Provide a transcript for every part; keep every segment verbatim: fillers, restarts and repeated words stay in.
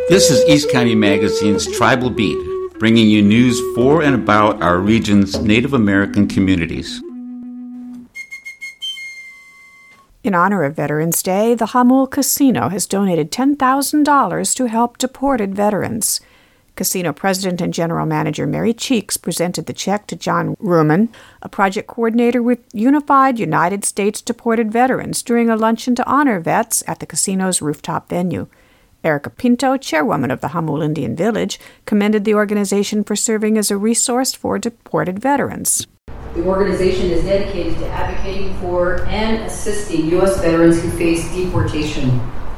This is East County Magazine's Tribal Beat, bringing you news for and about our region's Native American communities. In honor of Veterans Day, the Jamul Casino has donated ten thousand dollars to help deported veterans. Casino President and General Manager Mary Cheeks presented the check to John Ruman, a project coordinator with Unified United States Deported Veterans, during a luncheon to honor vets at the casino's rooftop venue. Erica Pinto, chairwoman of the Jamul Indian Village, commended the organization for serving as a resource for deported veterans. The organization is dedicated to advocating for and assisting U S veterans who face deportation.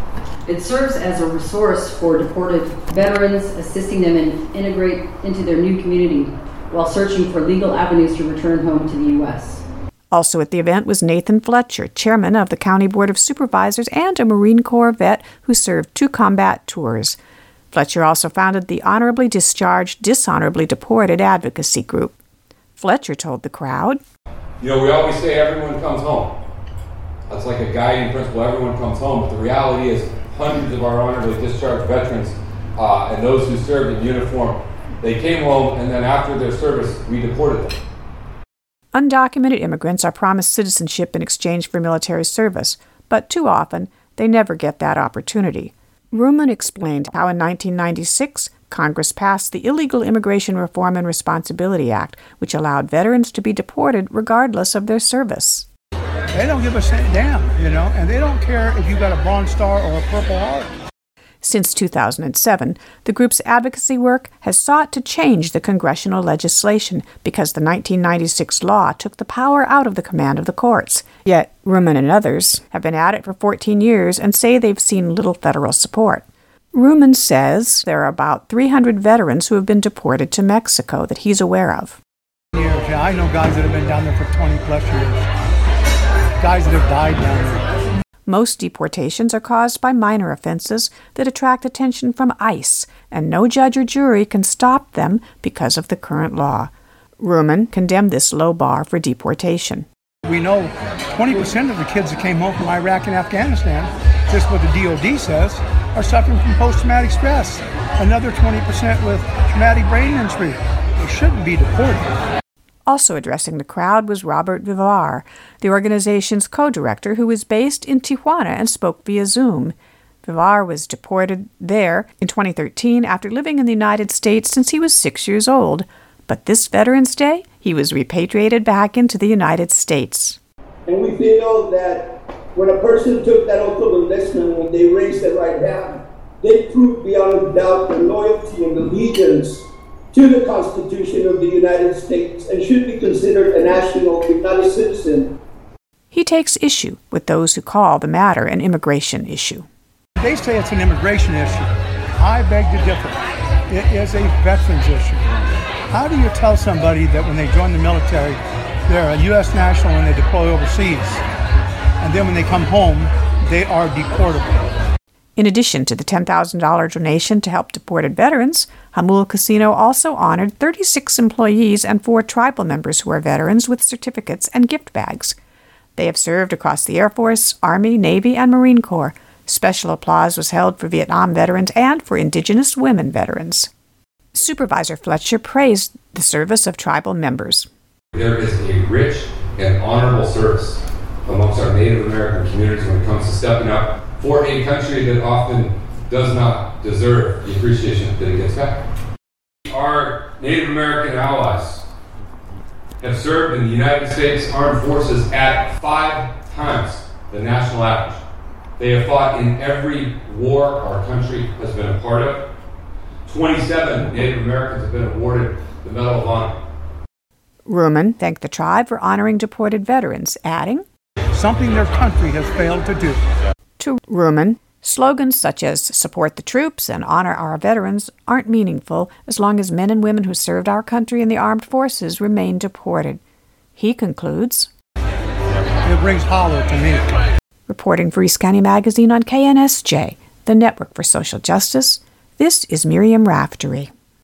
It serves as a resource for deported veterans, assisting them in integrate into their new community while searching for legal avenues to return home to the U S. Also at the event was Nathan Fletcher, chairman of the County Board of Supervisors and a Marine Corps vet who served two combat tours. Fletcher also founded the Honorably Discharged, Dishonorably Deported Advocacy Group. Fletcher told the crowd, You know, we always say everyone comes home. That's like a guiding principle, everyone comes home. But the reality is hundreds of our honorably discharged veterans uh, and those who served in uniform, they came home, and then after their service, we deported them. Undocumented immigrants are promised citizenship in exchange for military service, but too often they never get that opportunity. Ruman explained how in nineteen ninety-six, Congress passed the Illegal Immigration Reform and Responsibility Act, which allowed veterans to be deported regardless of their service. They don't give a damn, you know, and they don't care if you got a Bronze Star or a Purple Heart. Since two thousand seven, the group's advocacy work has sought to change the congressional legislation because the nineteen ninety-six law took the power out of the command of the courts. Yet, Ruman and others have been at it for fourteen years and say they've seen little federal support. Ruman says there are about three hundred veterans who have been deported to Mexico that he's aware of. Years, yeah, I know guys that have been down there for twenty plus years. Guys that have died down there. Most deportations are caused by minor offenses that attract attention from ICE, and no judge or jury can stop them because of the current law. Ruman condemned this low bar for deportation. We know twenty percent of the kids that came home from Iraq and Afghanistan, just what the D O D says, are suffering from post-traumatic stress. Another twenty percent with traumatic brain injury. They shouldn't be deported. Also addressing the crowd was Robert Vivar, the organization's co-director, who was based in Tijuana and spoke via Zoom. Vivar was deported there in twenty thirteen after living in the United States since he was six years old. But this Veterans Day, he was repatriated back into the United States. And we feel that when a person took that oath of enlistment, when they raised their right hand, they proved beyond a doubt their loyalty and allegiance to the Constitution of the United States and should be considered a national, if not a citizen. He takes issue with those who call the matter an immigration issue. They say it's an immigration issue. I beg to differ. It is a veterans issue. How do you tell somebody that when they join the military, they're a U S national and they deploy overseas, and then when they come home, they are deportable? In addition to the ten thousand dollars donation to help deported veterans, Jamul Casino also honored thirty-six employees and four tribal members who are veterans with certificates and gift bags. They have served across the Air Force, Army, Navy, and Marine Corps. Special applause was held for Vietnam veterans and for Indigenous women veterans. Supervisor Fletcher praised the service of tribal members. There is a rich and honorable service amongst our Native American communities when it comes to stepping up for a country that often does not deserve the appreciation that it gets back. Our Native American allies have served in the United States Armed Forces at five times the national average. They have fought in every war our country has been a part of. twenty-seven Native Americans have been awarded the Medal of Honor. Ruman thanked the tribe for honoring deported veterans, adding, Something their country has failed to do. To Ruman, slogans such as support the troops and honor our veterans aren't meaningful as long as men and women who served our country in the armed forces remain deported. He concludes, It rings hollow to me. Reporting for East County Magazine on K N S J, the Network for Social Justice, this is Miriam Raftery.